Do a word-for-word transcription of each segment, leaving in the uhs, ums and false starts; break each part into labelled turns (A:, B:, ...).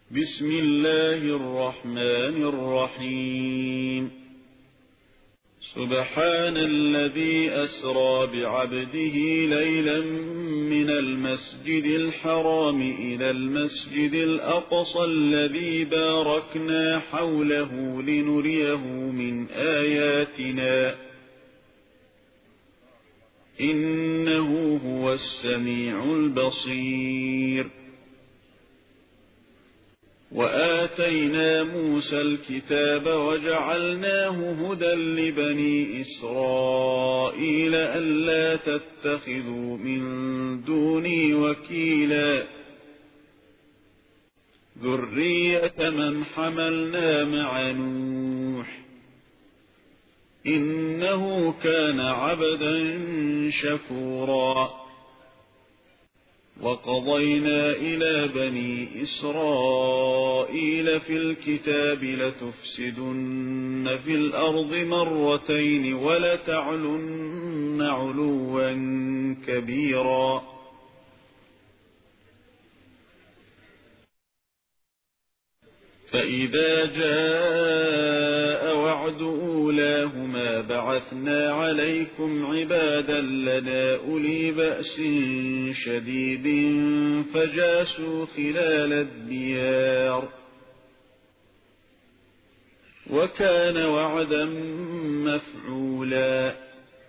A: بسم الله الرحمن الرحيم. سبحان الذي أسرى بعبده ليلا من المسجد الحرام إلى المسجد الأقصى الذي باركنا حوله لنريه من آياتنا إنه هو السميع البصير. وآتينا موسى الكتاب وجعلناه هدى لبني إسرائيل ألا تتخذوا من دوني وكيلا ذرية من حملنا مع نوح إنه كان عبدا شكورا. وقضينا إلى بني إسرائيل في الكتاب لتفسدن في الأرض مرتين ولتعلن علوا كبيرا. فإذا جاء وعد أولاهما بعثنا عليكم عبادا لنا أولي بأس شديد فجاسوا خلال الديار وكان وعدا مفعولا.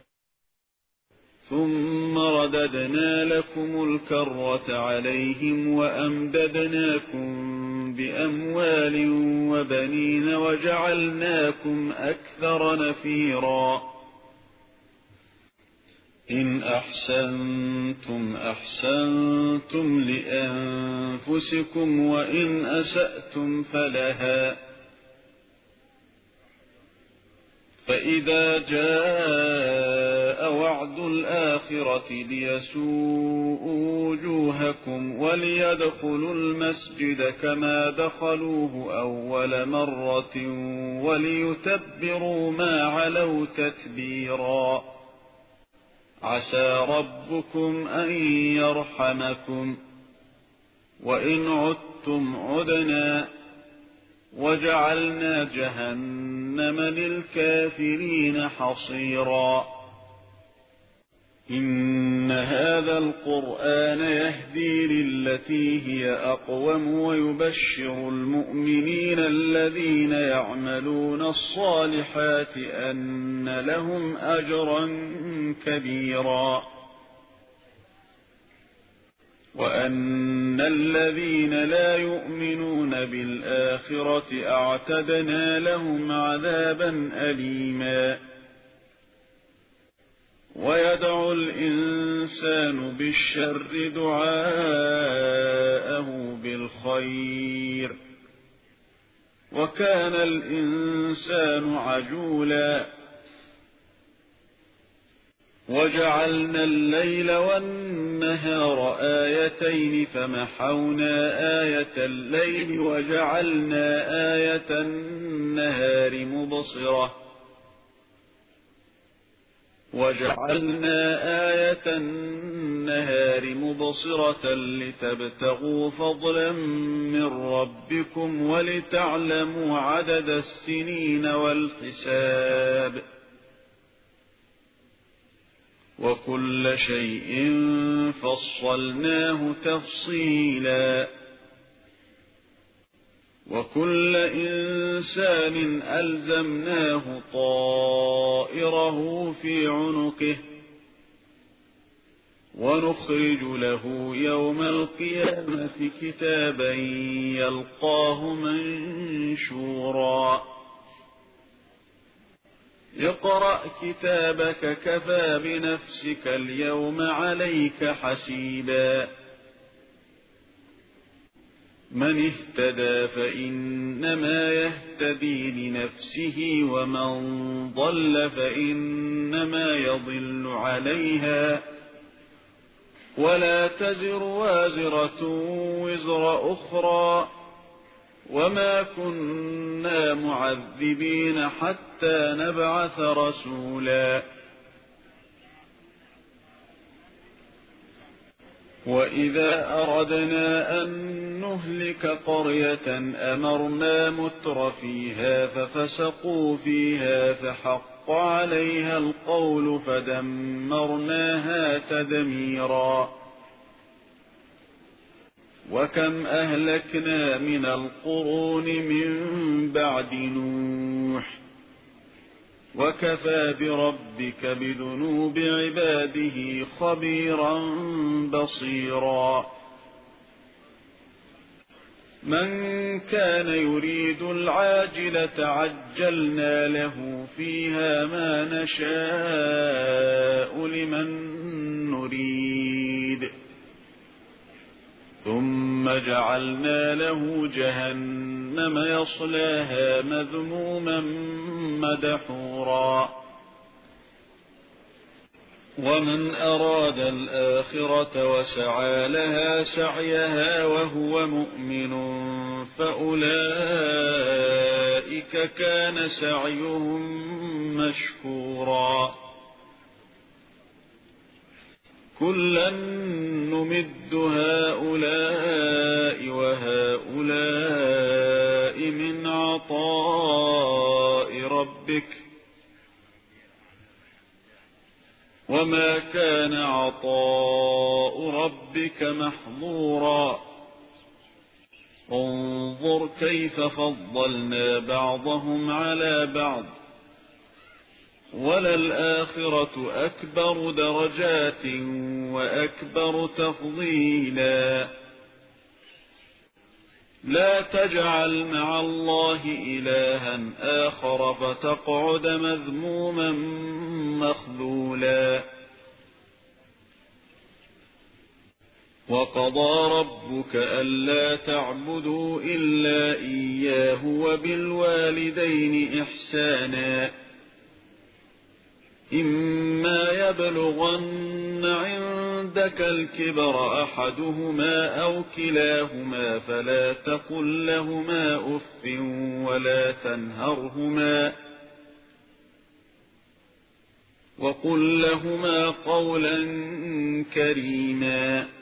A: ثم رددنا لكم الكرة عليهم وأمددناكم بأموال وبنين وجعلناكم أكثر نفيرا. إن أحسنتم أحسنتم لأنفسكم وإن أسأتم فلها. فإذا جاء وعد الآخرة ليسوءوا وجوهكم وليدخلوا المسجد كما دخلوه أول مرة وليتبروا ما علوا تتبيرا. عسى ربكم أن يرحمكم وإن عدتم عدنا وجعلنا جهنم للكافرين حصيرا. إن هذا القرآن يهدي للتي هي أقوم ويبشر المؤمنين الذين يعملون الصالحات أن لهم أجرا كبيرا وأن الذين لا يؤمنون بالآخرة أعتدنا لهم عذابا أليما. ويدعو الإنسان بالشر دعاءه بالخير وكان الإنسان عجولا. وجعلنا الليل والنهار آيتين فمحونا آية الليل وجعلنا آية النهار مبصرة وجعلنا آية النهار مبصرة لتبتغوا فضلا من ربكم ولتعلموا عدد السنين والحساب وكل شيء فصلناه تفصيلا. وكل إنسان ألزمناه طائره في عنقه ونخرج له يوم القيامة كتابا يلقاه منشورا. اقرأ كتابك كفى بنفسك اليوم عليك حسيبا. من اهتدى فإنما يهتدي لنفسه ومن ضل فإنما يضل عليها ولا تزر وازرة وزر أخرى وما كنا معذبين حتى نبعث رسولا. وإذا أردنا أن نهلك قرية أمرنا متر فيها ففسقوا فيها فحق عليها القول فدمرناها تدميرا. وكم أهلكنا من القرون من بعد نوح وكفى بربك بذنوب عباده خبيرا بصيرا. من كان يريد العاجلة عجلنا له فيها ما نشاء لمن نريد ثم جعلنا له جهنم يصلاها مذموما مدحورا. ومن أراد الآخرة وسعى لها سعيها وهو مؤمن فأولئك كان سعيهم مشكورا. كلا نمد هؤلاء وهؤلاء من عطاء ربك وما كان عطاء ربك محظورا. انظر كيف فضلنا بعضهم على بعض وللآخرة أكبر درجات وأكبر تفضيلا. لا تجعل مع الله إلها آخر فتقعد مذموما مخذولا. وقضى ربك ألا تعبدوا إلا إياه وبالوالدين إحسانا إما يبلغن عندك الكبر أحدهما أو كلاهما فلا تقل لهما أف ولا تنهرهما وقل لهما قولا كريما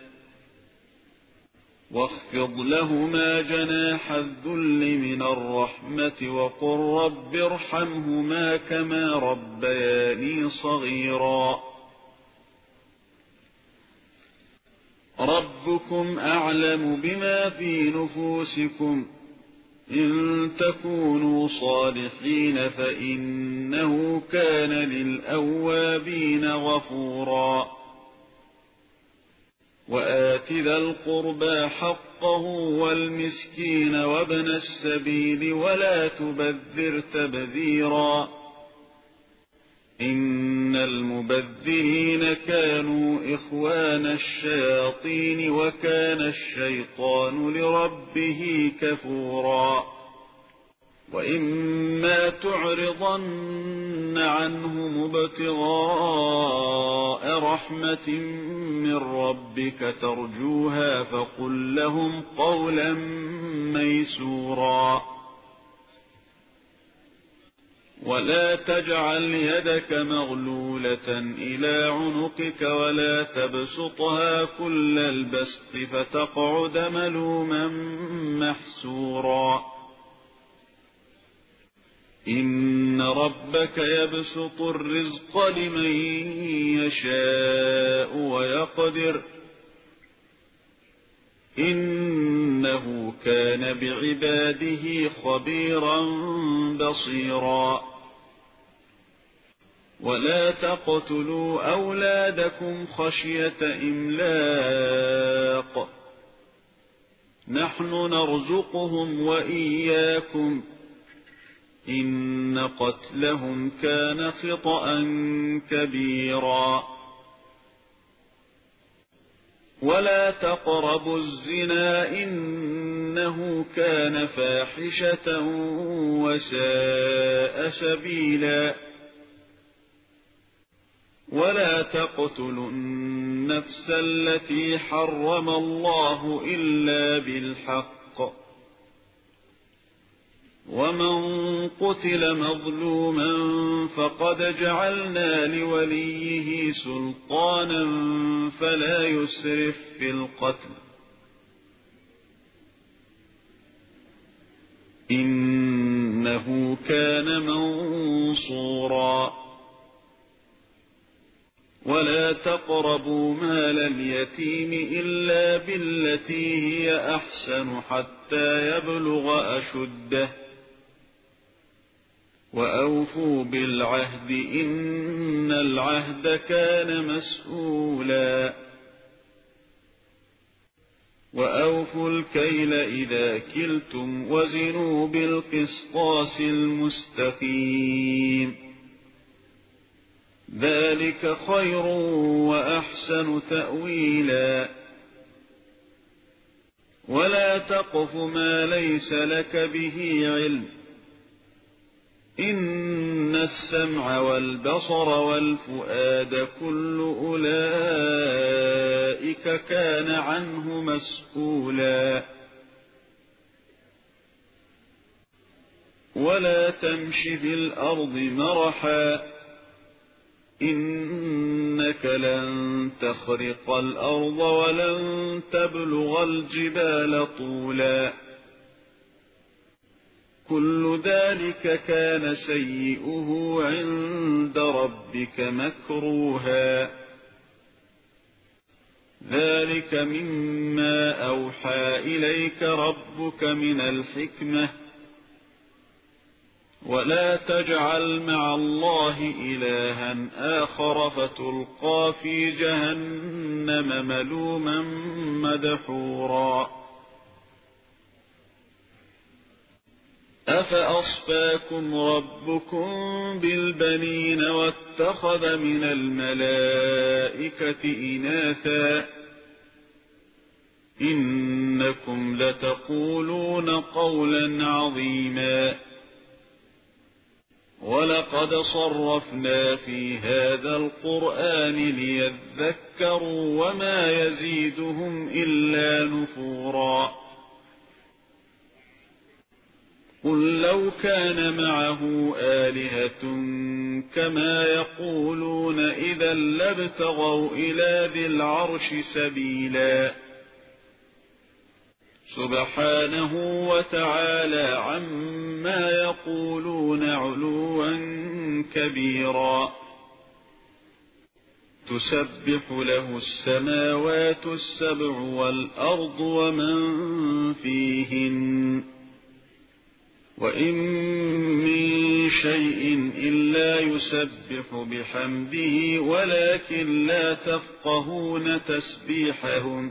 A: واخفض لهما جناح الذل من الرحمة وقل رب ارحمهما كما ربياني صغيرا. ربكم أعلم بما في نفوسكم إن تكونوا صالحين فإنه كان للأوابين غفورا. وآت ذا القربى حقه والمسكين وابن السبيل ولا تبذر تبذيرا إن المبذرين كانوا إخوان الشياطين وكان الشيطان لربه كفورا. وإما تعرضن عنهم ابتغاء رحمة من ربك ترجوها فقل لهم قولا ميسورا. ولا تجعل يدك مغلولة إلى عنقك ولا تبسطها كل البسط فتقعد ملوما محسورا. إن ربك يبسط الرزق لمن يشاء ويقدر إنه كان بعباده خبيرا بصيرا. ولا تقتلوا أولادكم خشية إملاق نحن نرزقهم وإياكم إن قتلهم كان خطأ كبيرا. ولا تقربوا الزنا إنه كان فاحشة وساء سبيلا. ولا تقتلوا النفس التي حرم الله إلا بالحق ومن قتل مظلوما فقد جعلنا لوليه سلطانا فلا يسرف في القتل إنه كان منصورا ولا تقربوا مال اليتيم إلا بالتي هي أحسن حتى يبلغ أشده وأوفوا بالعهد إن العهد كان مسؤولا وأوفوا الكيل إذا كلتم وزنوا بالقسطاس المستقيم ذلك خير وأحسن تأويلا ولا تقف ما ليس لك به علم إن السمع والبصر والفؤاد كل أولئك كان عنه مسؤولا ولا تمش في الأرض مرحا إنك لن تخرق الأرض ولن تبلغ الجبال طولا كل ذلك كان سيئه عند ربك مكروها ذلك مما أوحى إليك ربك من الحكمة ولا تجعل مع الله إلها آخر فتلقى في جهنم ملوما مدحورا أفأصفاكم ربكم بالبنين واتخذ من الملائكة إناثا إنكم لتقولون قولا عظيما ولقد صرفنا في هذا القرآن ليذكروا وما يزيدهم إلا نفورا قل لو كان معه آلهة كما يقولون إذا لابتغوا إلى ذي العرش سبيلا سبحانه وتعالى عما يقولون علوا كبيرا تسبح له السماوات السبع والأرض ومن فيهن وإن من شيء إلا يسبح بحمده ولكن لا تفقهون تسبيحهم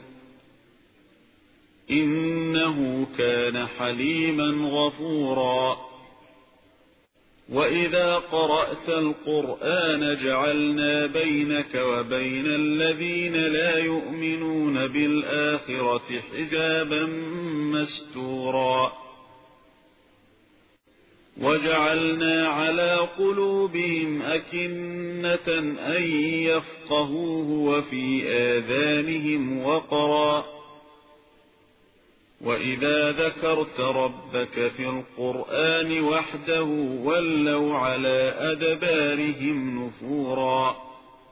A: إنه كان حليما غفورا وإذا قرأت القرآن جعلنا بينك وبين الذين لا يؤمنون بالآخرة حجابا مستورا وجعلنا على قلوبهم أكنة أن يفقهوه وفي آذانهم وقرا وإذا ذكرت ربك في القرآن وحده ولوا على أدبارهم نفورا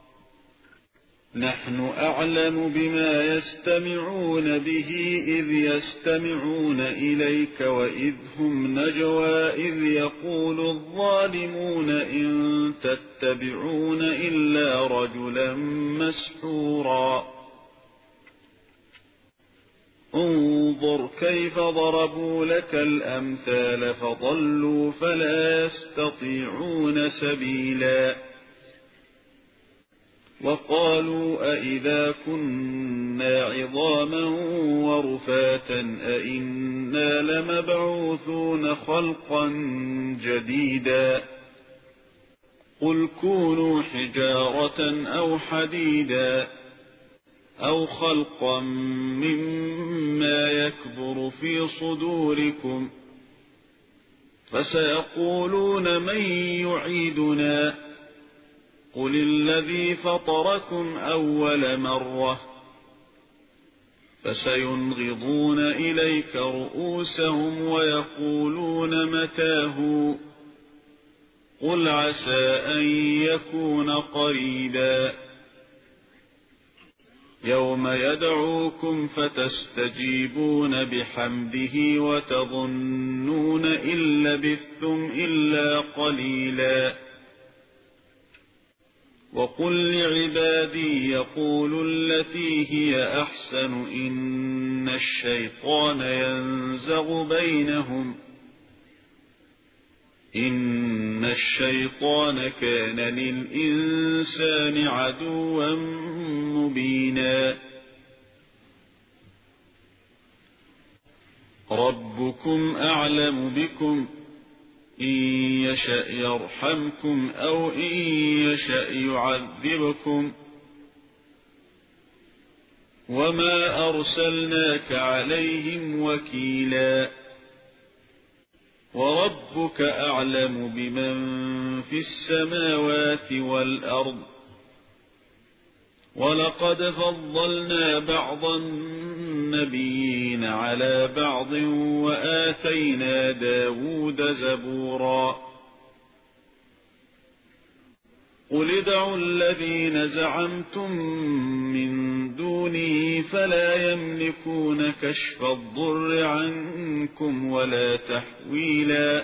A: نحن أعلم بما يستمعون به إذ يستمعون إليك وإذ هم نجوى إذ يقول الظالمون إن تتبعون إلا رجلا مسحورا انظر كيف ضربوا لك الأمثال فضلوا فلا يستطيعون سبيلا وقالوا أئذا كنا عظاما ورفاتا أئنا لمبعوثون خلقا جديدا قل كونوا حجارة أو حديدا أو خلقا مما يكبر في صدوركم فسيقولون من يعيدنا قل الذي فطركم أول مرة فسينغضون إليك رؤوسهم ويقولون متاه قل عسى أن يكون قريبا يوم يدعوكم فتستجيبون بحمده وتظنون إن لبثتم إلا قليلا وقل لعبادي يقولوا التي هي أحسن إن الشيطان ينزغ بينهم إن الشيطان كان للإنسان عدوا مبينا ربكم أعلم بكم إن يشأ يرحمكم أو إن يشأ يعذبكم وما أرسلناك عليهم وكيلا وربك أعلم بمن في السماوات والأرض ولقد فضلنا بعض النبيين على بعض وآتينا داود زبورا قل ادعوا الذين زعمتم من دونه فلا يملكون كشف الضر عنكم ولا تحويلا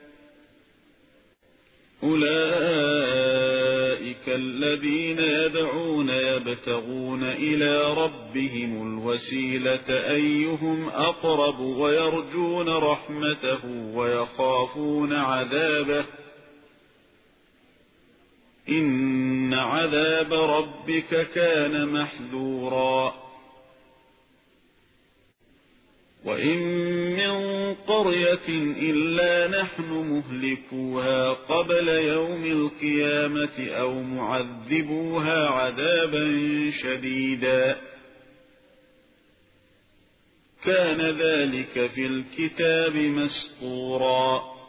A: أولئك الذين يدعون يبتغون إلى ربهم الوسيلة أيهم أقرب ويرجون رحمته ويخافون عذابه إن عذاب ربك كان محذورا وإن من قرية إلا نحن مهلكوها قبل يوم القيامة أو معذبوها عذابا شديدا كان ذلك في الكتاب مسطورا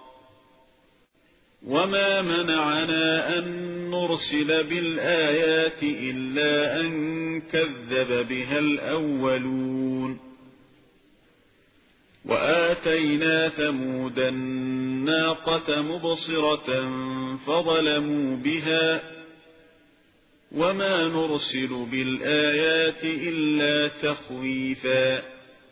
A: وما منعنا أن نرسل بالآيات إلا أن كذب بها الأولون وآتينا ثمود الناقة مبصرة فظلموا بها وما نرسل بالآيات إلا تخويفا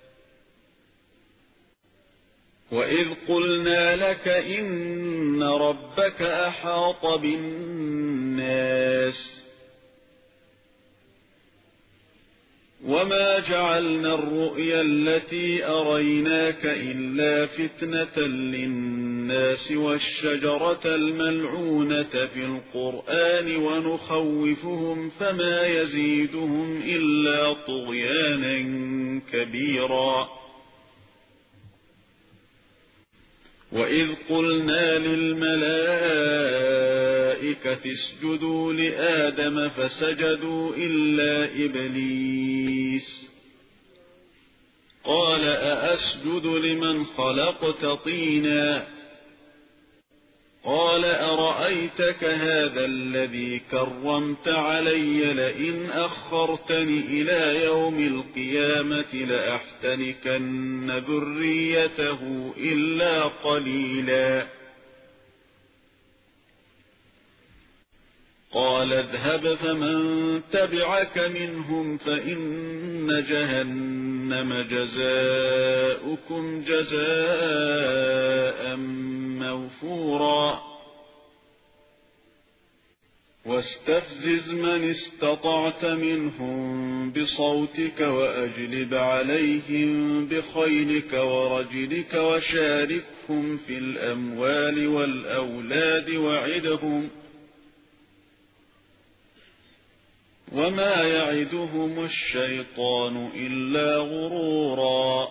A: وإذ قلنا لك إن ربك أحاط بالناس وما جعلنا الرؤيا التي أريناك إلا فتنة للناس والشجرة الملعونة في القرآن ونخوفهم فما يزيدهم إلا طغيانا كبيرا وإذ قلنا للملائكة اسجدوا لآدم فسجدوا إلا إبليس قال أأسجد لمن خلقت طينا قال أرأيتك هذا الذي كرمت علي لئن أخرتني إلى يوم القيامة لأحتنكن ذريته إلا قليلا قال اذهب فمن تبعك منهم فإن جهنم جزاؤكم جزاء موفورا واستفزز من استطعت منهم بصوتك وأجلب عليهم بخيلك ورجلك وشاركهم في الأموال والأولاد وعدهم وما يعدهم الشيطان إلا غرورا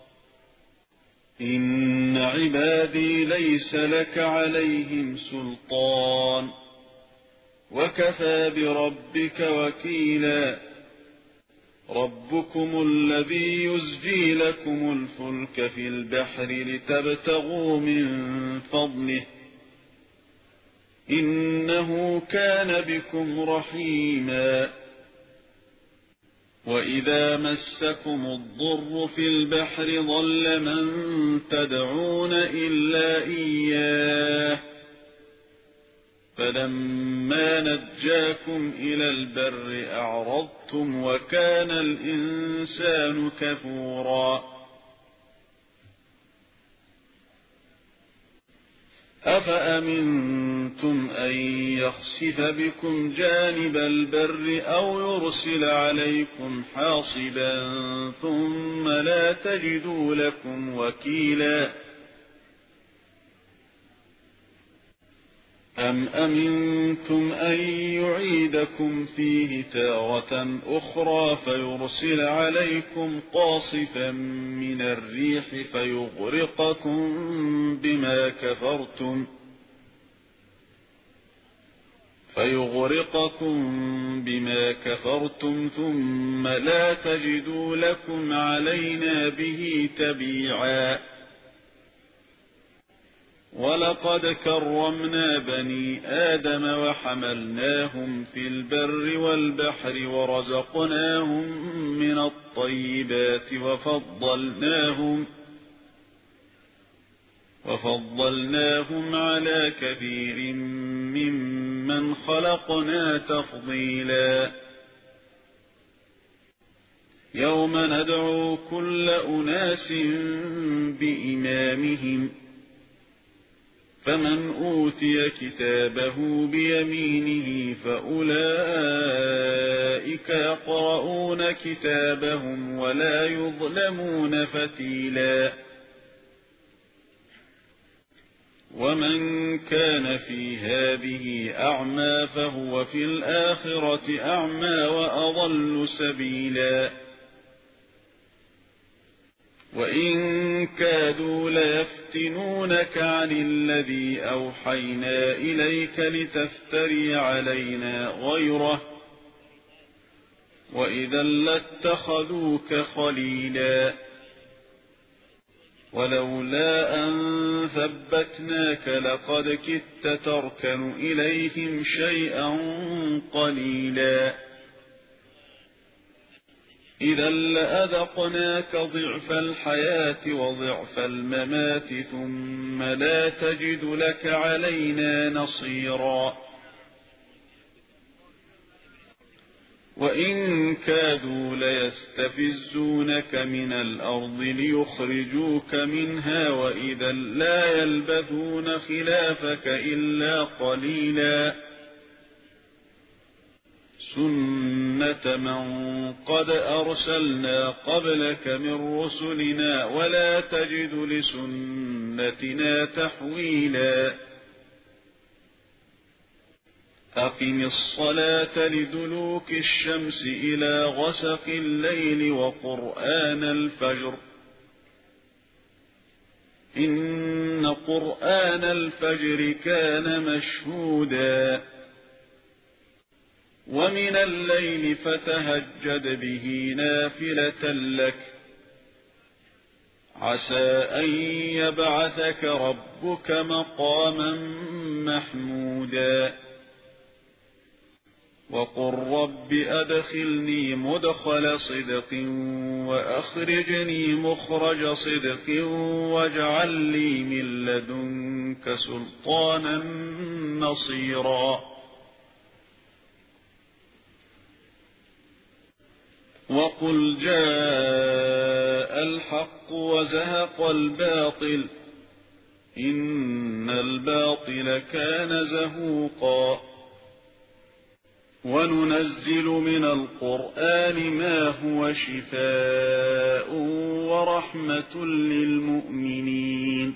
A: إن عبادي ليس لك عليهم سلطان وكفى بربك وكيلا ربكم الذي يزجي لكم الفلك في البحر لتبتغوا من فضله إنه كان بكم رحيما وإذا مسكم الضر في البحر ضل من تدعون إلا إياه فلما نجاكم إلى البر أعرضتم وكان الإنسان كفورا أفأمنتم أن يخسف بكم جانب البر أو يرسل عليكم حاصبا ثم لا تجدوا لكم وكيلا أم أمنتم أن يعيدكم فيه تارة أخرى فيرسل عليكم قاصفا من الريح فيغرقكم بما كفرتم فيغرقكم بما كفرتم ثم لا تجدوا لكم علينا به تبيعا ولقد كرمنا بني آدم وحملناهم في البر والبحر ورزقناهم من الطيبات وفضلناهم وفضلناهم على كثير ممن خلقنا تفضيلا يوم ندعو كل أناس بإمامهم فمن أوتي كتابه بيمينه فأولئك يقرؤون كتابهم ولا يظلمون فتيلا ومن كان في هذه أعمى فهو في الآخرة أعمى وأضل سبيلا وإن كادوا ليفتنونك عن الذي أوحينا إليك لتفتري علينا غيره وإذا لاتخذوك خليلا ولولا أن ثبتناك لقد كدت تركن إليهم شيئا قليلا إذا لأذقناك ضعف الحياة وضعف الممات ثم لا تجد لك علينا نصيرا وإن كادوا ليستفزونك من الأرض ليخرجوك منها وإذا لا يلبثون خلافك إلا قليلا سنة من قد أرسلنا قبلك من رسلنا ولا تجد لسنتنا تحويلا أقم الصلاة لدلوك الشمس إلى غسق الليل وقرآن الفجر إن قرآن الفجر كان مشهودا ومن الليل فتهجد به نافلة لك عسى أن يبعثك ربك مقاما محمودا وقل رب أدخلني مدخل صدق وأخرجني مخرج صدق واجعل لي من لدنك سلطانا نصيرا وقل جاء الحق وزهق الباطل إن الباطل كان زهوقا وننزل من القرآن ما هو شفاء ورحمة للمؤمنين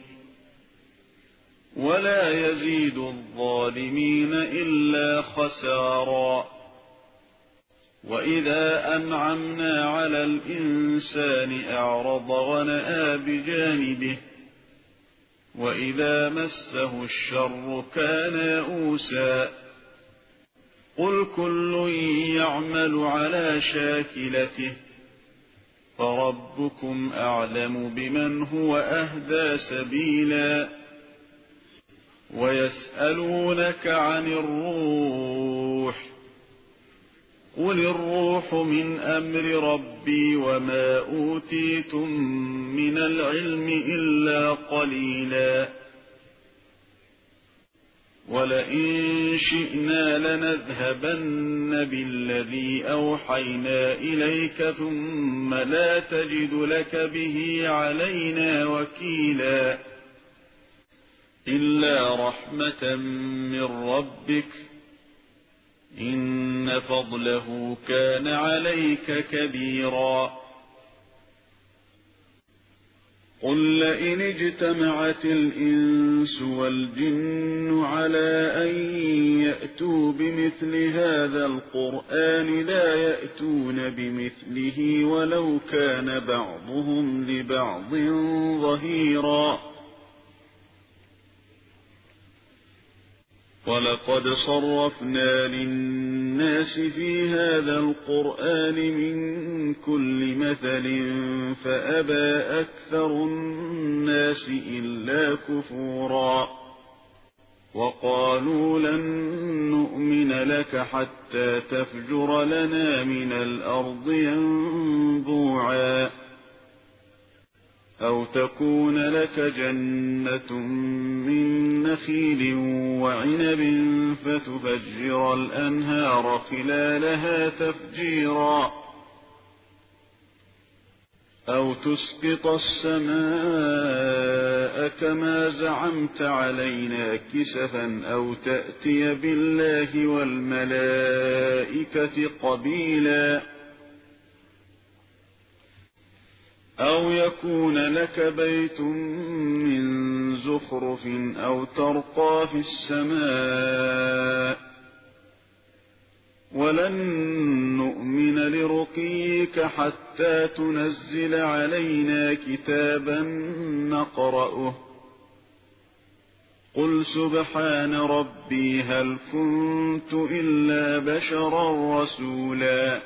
A: ولا يزيد الظالمين إلا خسارا وإذا أنعمنا على الإنسان أعرض ونأى بجانبه وإذا مسه الشر كان يئوسا قل كل يعمل على شاكلته فربكم أعلم بمن هو أهدى سبيلا ويسألونك عن الروح قل الروح من أمر ربي وما أوتيتم من العلم إلا قليلا ولئن شئنا لنذهبن بالذي أوحينا إليك ثم لا تجد لك به علينا وكيلا إلا رحمة من ربك إن فضله كان عليك كبيرا قل لئن اجتمعت الإنس والجن على أن يأتوا بمثل هذا القرآن لا يأتون بمثله ولو كان بعضهم لبعض ظهيرا ولقد صرفنا للناس في هذا القرآن من كل مثل فأبى أكثر الناس إلا كفورا وقالوا لن نؤمن لك حتى تفجر لنا من الأرض ينبوعا أو تكون لك جنة من نخيل وعنب فتفجر الأنهار خلالها تفجيرا أو تسقط السماء كما زعمت علينا كسفا أو تأتي بالله والملائكة قبيلا أو يكون لك بيت من زخرف أو ترقى في السماء ولن نؤمن لرقيك حتى تنزل علينا كتابا نقرأه قل سبحان ربي هل كنت إلا بشرا رسولا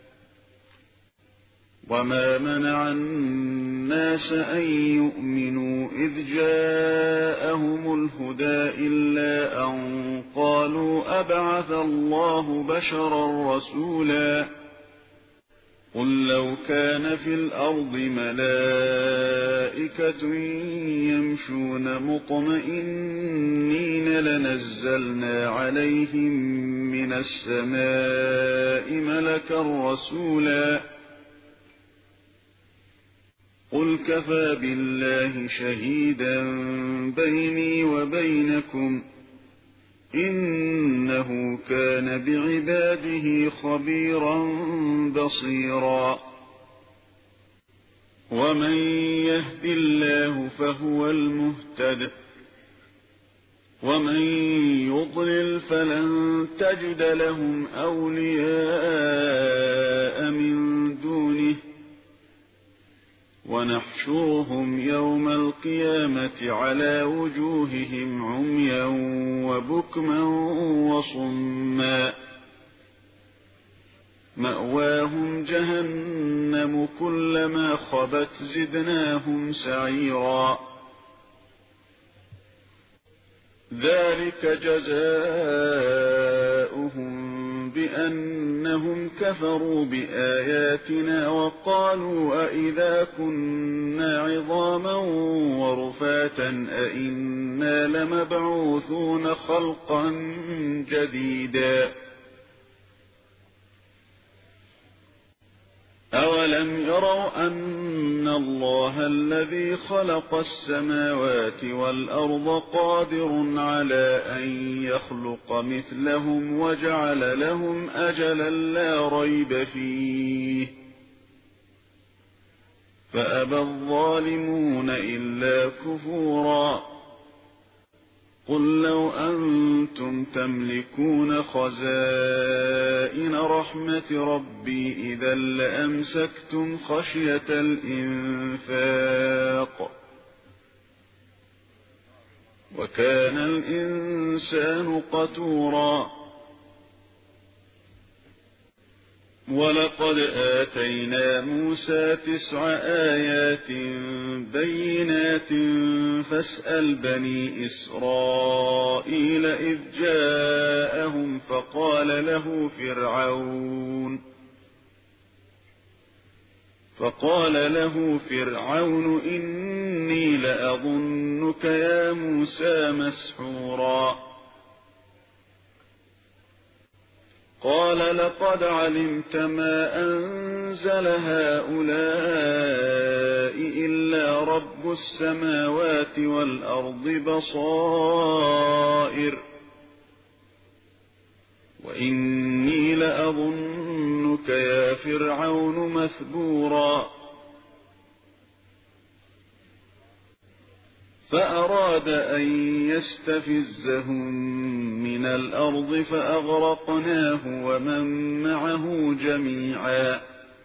A: وما منع الناس أن يؤمنوا إذ جاءهم الهدى إلا أن قالوا أبعث الله بشرا رسولا قل لو كان في الأرض ملائكة يمشون مطمئنين لنزلنا عليهم من السماء ملكا رسولا قل كفى بالله شهيدا بيني وبينكم إنه كان بعباده خبيرا بصيرا ومن يهد الله فهو المهتد ومن يضلل فلن تجد لهم أولياء من دونه ونحشرهم يوم القيامة على وجوههم عميا وبكما وصما مأواهم جهنم كلما خبت زدناهم سعيرا ذلك جزاؤهم بأنهم كفروا بآياتنا وقالوا أئذا كنا عظاما ورفاتا أئنا لمبعوثون خلقا جديدا أولم يروا أن الله الذي خلق السماوات والأرض قادر على أن يخلق مثلهم وجعل لهم أجلا لا ريب فيه فأبى الظالمون إلا كفورا قل لو أنتم تملكون خزائن رحمة ربي إذا لأمسكتم خشية الإنفاق وكان الإنسان قتورا ولقد آتينا موسى تسع آيات بينات فاسأل بني إسرائيل إذ جاءهم فقال له فرعون فقال له فرعون إني لأظنك يا موسى مسحورا قال لقد علمت ما أنزل هؤلاء إلا رب السماوات والأرض بصائر وإني لأظنك يا فرعون مثبورا فأراد أن يستفزهم من الأرض فأغرقناه ومن معه جميعا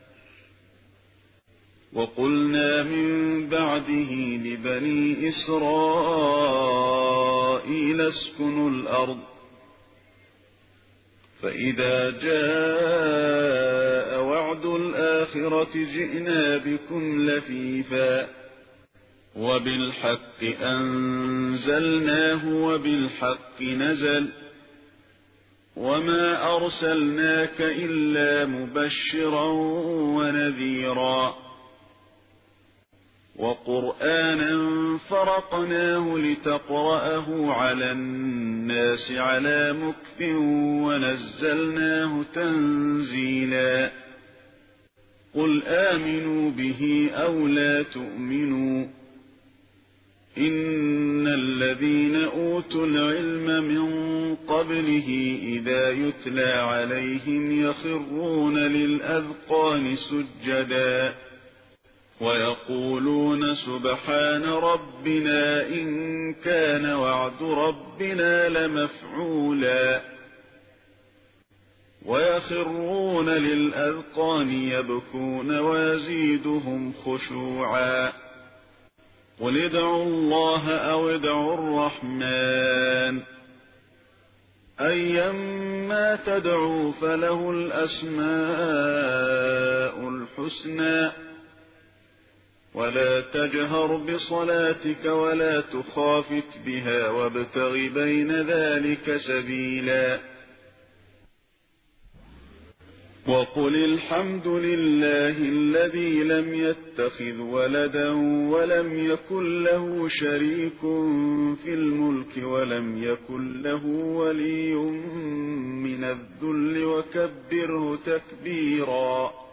A: وقلنا من بعده لبني إسرائيل اسكنوا الأرض فإذا جاء وعد الآخرة جئنا بكم لفيفا وبالحق أنزلناه وبالحق نزل وما أرسلناك إلا مبشرا ونذيرا وقرآنا فرقناه لتقرأه على الناس على مكث ونزلناه تنزيلا قل آمنوا به أو لا تؤمنوا إن الذين أوتوا العلم من قبله إذا يتلى عليهم يخرون للأذقان سجدا ويقولون سبحان ربنا إن كان وعد ربنا لمفعولا ويخرون للأذقان يبكون ويزيدهم خشوعا قل ادعوا الله أو ادعوا الرحمن أيما تدعوا فله الأسماء الحسنى ولا تجهر بصلاتك ولا تخافت بها وابتغ بين ذلك سبيلا وقل الحمد لله الذي لم يتخذ ولدا ولم يكن له شريك في الملك ولم يكن له ولي من الذل وكبره تكبيرا